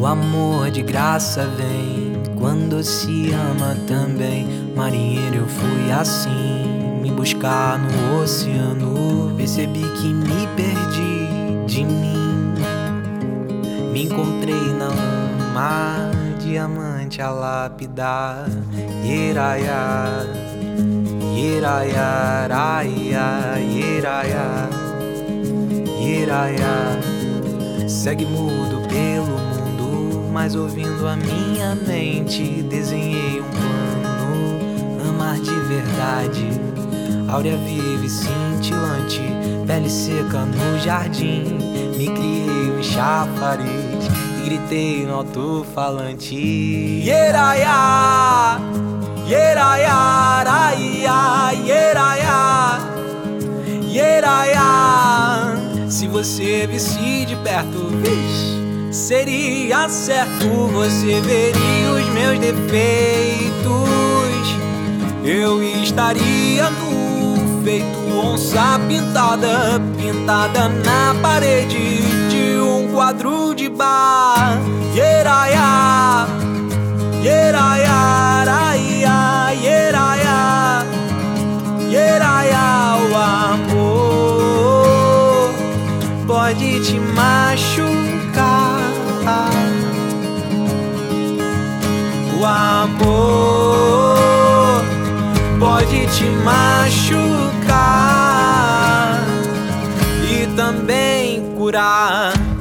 O amor de graça vem quando se ama também. Marinheiro, eu fui assim, me buscar no oceano. Percebi que me perdi de mim. Me encontrei na lama, diamante a lapidar. Yeraya, yeraya, raia, yeraya, yeraya. Segue mudo pelo mundo, mas ouvindo a minha mente, desenhei um plano, amar de verdade. Áurea viva e cintilante, pele seca no jardim. Me criei um chafariz e gritei no alto-falante. Yeraya, yeraya, raia, yeraya, yeraya. Se você visse de perto, seria certo. Você veria os meus defeitos. Eu estaria nu, feito onça pintada, pintada na parede de um quadro de bar. Yeraya, yeraya, raia, yeraya, yeraya. O amor pode te machucar. O amor pode te machucar e também curar.